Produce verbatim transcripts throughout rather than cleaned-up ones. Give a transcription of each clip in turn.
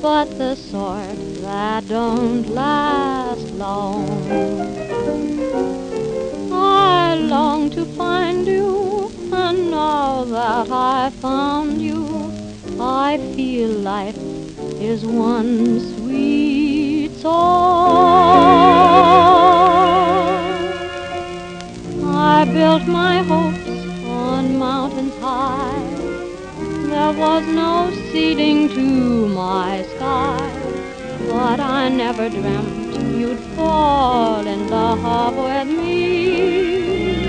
but the sort that don't last long. I long to find you, and now that I've found you, I feel life is one sweet song. I built my hopes on mountains high. There was no ceiling to my sky, but I never dreamt you'd fall in love with me.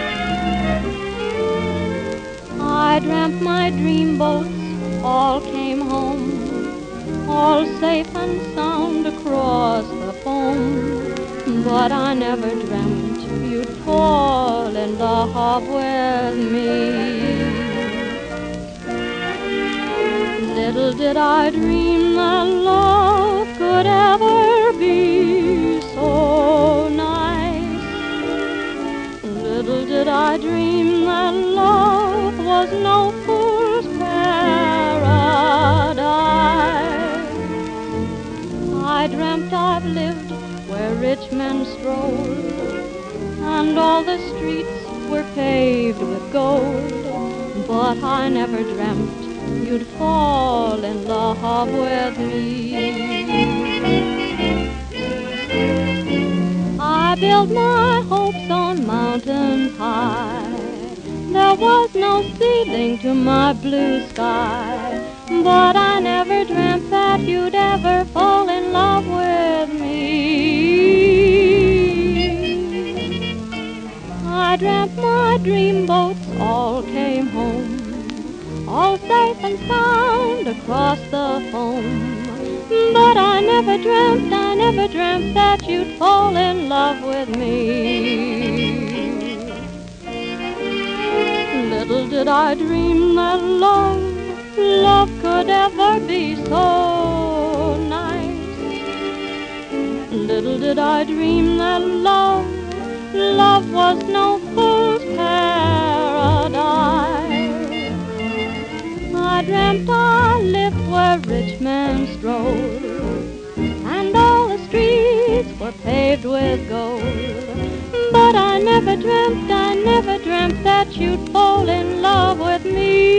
I dreamt my dreamboats all came home, all safe and sound across the foam, but I never dreamt you'd fall in love with me. Little did I dream that love could ever be so nice. Little did I dream that love was no fool's paradise. I dreamt I've lived where rich men strolled, and all the streets were paved with gold, but I never dreamt you'd fall in love with me. I built my hopes on mountains high. There was no ceiling to my blue sky, but I never dreamt that you'd ever fall in love with me. I dreamt my dreamboats all came home, all safe and sound across the foam, but I never dreamt, I never dreamt that you'd fall in love with me. Little did I dream that love, love could ever be so nice. Little did I dream that love, love was no fool's paradise. I dreamt I lived where rich men strolled, and all the streets were paved with gold, but I never dreamt, I never dreamt that you'd fall in love with me.